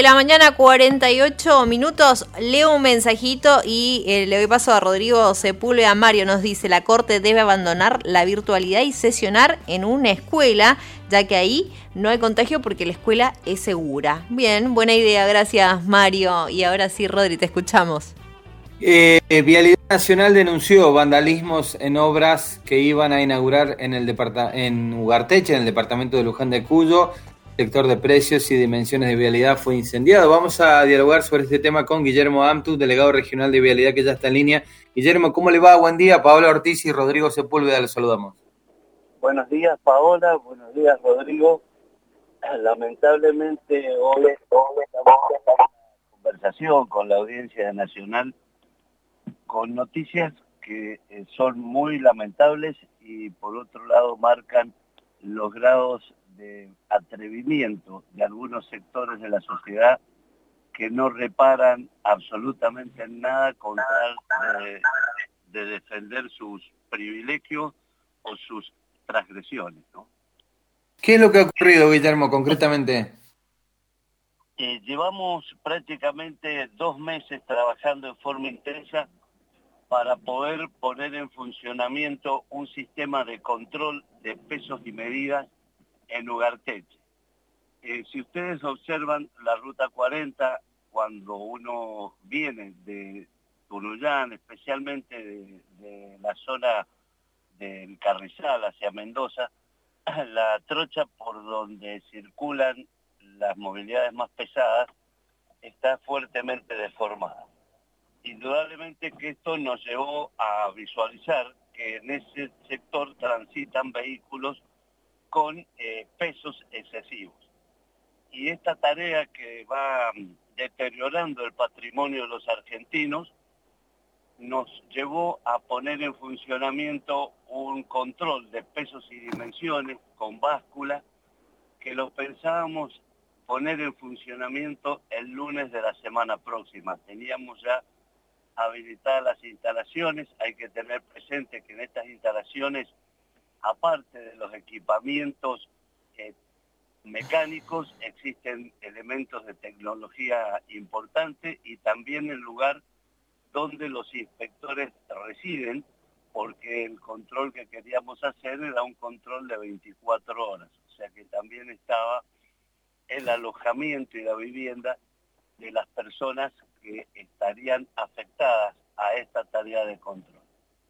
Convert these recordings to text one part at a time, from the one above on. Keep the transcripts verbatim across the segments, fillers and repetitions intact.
la mañana, cuarenta y ocho minutos. Leo un mensajito y eh, le doy paso a Rodrigo Sepúlveda. Mario nos dice: la Corte debe abandonar la virtualidad y sesionar en una escuela, ya que ahí no hay contagio porque la escuela es segura. Bien, buena idea, gracias Mario. Y ahora sí, Rodri, te escuchamos. Eh, Vialidad Nacional denunció vandalismos en obras que iban a inaugurar en el departa- en Ugarteche, en el departamento de Luján de Cuyo. El sector de precios y dimensiones de vialidad fue incendiado. Vamos a dialogar sobre este tema con Guillermo Amtu, delegado regional de vialidad, que ya está en línea. Guillermo, ¿cómo le va? Buen día. Paola Ortiz y Rodrigo Sepúlveda, los saludamos. Buenos días, Paola. Buenos días, Rodrigo. Lamentablemente hoy estamos en conversación con la Audiencia Nacional con noticias que eh, son muy lamentables y por otro lado marcan los grados de atrevimiento de algunos sectores de la sociedad que no reparan absolutamente en nada con tal de, de defender sus privilegios o sus transgresiones, ¿no? ¿Qué es lo que ha ocurrido, Guillermo, concretamente? Eh, llevamos prácticamente dos meses trabajando en forma intensa para poder poner en funcionamiento un sistema de control de pesos y medidas en Ugarteche. Eh, si ustedes observan la Ruta cuarenta, cuando uno viene de Tunuyán, especialmente de, de la zona del Carrizal hacia Mendoza, la trocha por donde circulan las movilidades más pesadas está fuertemente deformada. Indudablemente que esto nos llevó a visualizar que en ese sector transitan vehículos con eh, pesos excesivos. Y esta tarea que va deteriorando el patrimonio de los argentinos nos llevó a poner en funcionamiento un control de pesos y dimensiones con báscula que lo pensábamos poner en funcionamiento el lunes de la semana próxima. Teníamos ya habilitadas las instalaciones. Hay que tener presente que en estas instalaciones, aparte de los equipamientos eh, mecánicos, existen elementos de tecnología importante y también el lugar donde los inspectores residen, porque el control que queríamos hacer era un control de veinticuatro horas, o sea que también estaba el alojamiento y la vivienda de las personas que estarían afectadas a esta tarea de control.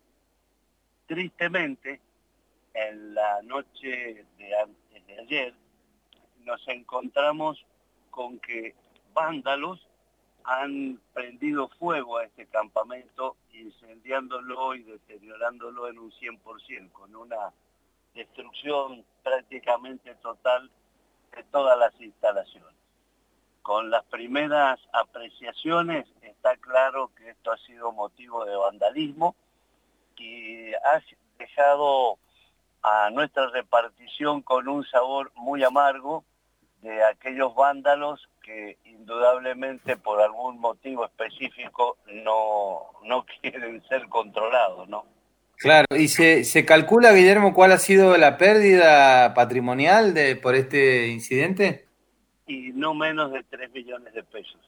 Tristemente, en la noche de antes de ayer, nos encontramos con que vándalos han prendido fuego a este campamento, incendiándolo y deteriorándolo en un cien por ciento, con una destrucción prácticamente total de todas las instalaciones. Con las primeras apreciaciones está claro que esto ha sido motivo de vandalismo y ha dejado a nuestra repartición con un sabor muy amargo de aquellos vándalos que indudablemente por algún motivo específico no, no quieren ser controlados, ¿no? Claro, ¿y se, se calcula, Guillermo, cuál ha sido la pérdida patrimonial de por este incidente? Y no menos de tres millones de pesos.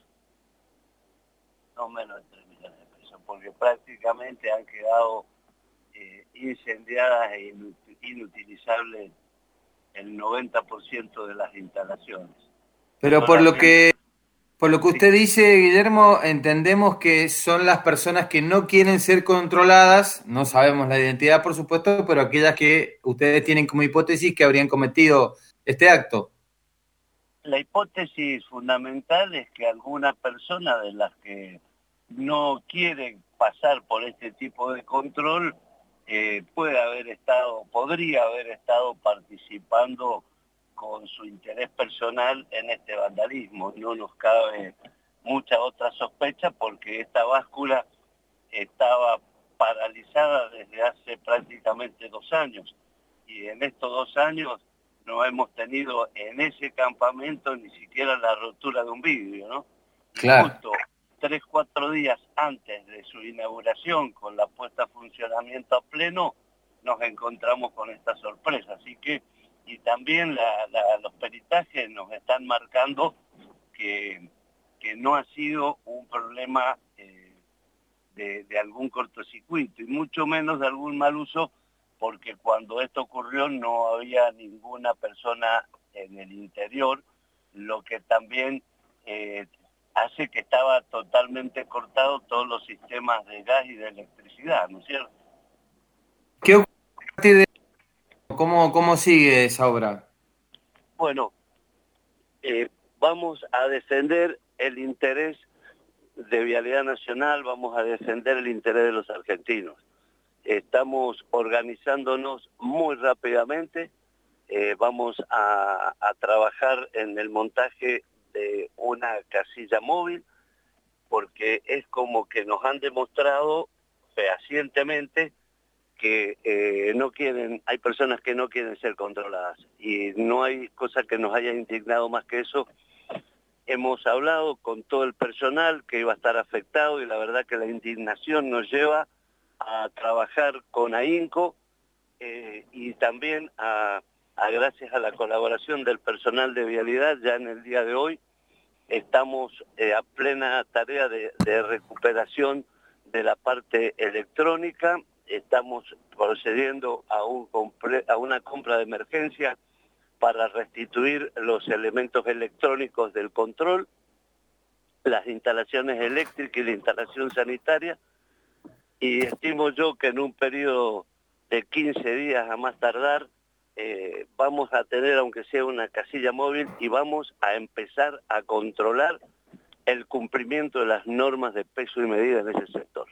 No menos de tres millones de pesos, porque prácticamente han quedado eh, incendiadas e inutilizables el noventa por ciento de las instalaciones. Pero por lo que por lo que usted Sí. dice, Guillermo, entendemos que son las personas que no quieren ser controladas, no sabemos la identidad, por supuesto, pero aquellas que ustedes tienen como hipótesis que habrían cometido este acto. La hipótesis fundamental es que alguna persona de las que no quieren pasar por este tipo de control eh, puede haber estado, podría haber estado participando con su interés personal en este vandalismo. No nos cabe mucha otra sospecha porque esta báscula estaba paralizada desde hace prácticamente dos años y en estos dos años no hemos tenido en ese campamento ni siquiera la rotura de un vidrio, ¿no? Claro. Y justo tres, cuatro días antes de su inauguración, con la puesta a funcionamiento a pleno, nos encontramos con esta sorpresa. Así que, y también la, la, los peritajes nos están marcando que que no ha sido un problema eh, de, de algún cortocircuito y mucho menos de algún mal uso, porque cuando esto ocurrió no había ninguna persona en el interior, lo que también eh, hace que estaba totalmente cortado todos los sistemas de gas y de electricidad, ¿no es cierto? ¿Qué ocurre a partir de cómo, cómo sigue esa obra? Bueno, eh, vamos a defender el interés de Vialidad Nacional, vamos a defender el interés de los argentinos. Estamos organizándonos muy rápidamente, eh, vamos a, a trabajar en el montaje de una casilla móvil, porque es como que nos han demostrado fehacientemente que eh, no quieren, hay personas que no quieren ser controladas, y no hay cosa que nos haya indignado más que eso. Hemos hablado con todo el personal que iba a estar afectado, y la verdad que la indignación nos lleva a trabajar con AHINCO eh, y también a, a gracias a la colaboración del personal de vialidad. Ya en el día de hoy estamos eh, a plena tarea de, de recuperación de la parte electrónica. Estamos procediendo a, un comple- a una compra de emergencia para restituir los elementos electrónicos del control, las instalaciones eléctricas y la instalación sanitaria, y estimo yo que en un periodo de quince días a más tardar eh, vamos a tener, aunque sea una casilla móvil, y vamos a empezar a controlar el cumplimiento de las normas de peso y medida en ese sector.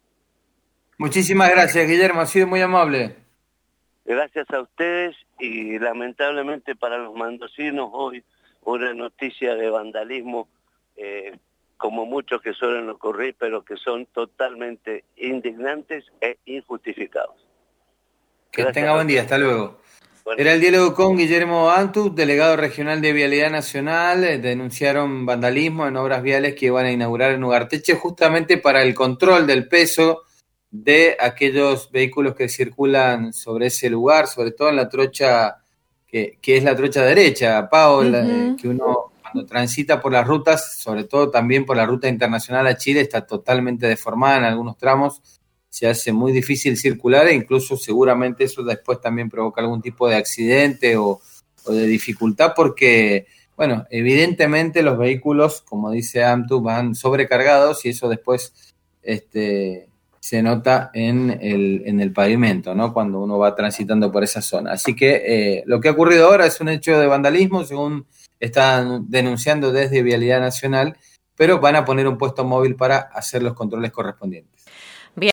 Muchísimas gracias, Guillermo, ha sido muy amable. Gracias a ustedes, y lamentablemente para los mendocinos hoy una noticia de vandalismo, eh, como muchos que suelen ocurrir, pero que son totalmente indignantes e injustificados. Que Gracias tenga buen día, hasta luego. Bueno. Era el diálogo con Guillermo Antus, delegado regional de Vialidad Nacional. Eh, denunciaron vandalismo en obras viales que iban a inaugurar en Ugarteche, justamente para el control del peso de aquellos vehículos que circulan sobre ese lugar, sobre todo en la trocha, que, que es la trocha derecha, Paola, uh-huh. eh, que uno cuando transita por las rutas, sobre todo también por la ruta internacional a Chile, está totalmente deformada en algunos tramos, se hace muy difícil circular, e incluso seguramente eso después también provoca algún tipo de accidente o, o de dificultad, porque, bueno, evidentemente los vehículos, como dice Amtu, van sobrecargados, y eso después este, se nota en el, en el pavimento, ¿no?, cuando uno va transitando por esa zona. Así que eh, lo que ha ocurrido ahora es un hecho de vandalismo, según están denunciando desde Vialidad Nacional, pero van a poner un puesto móvil para hacer los controles correspondientes.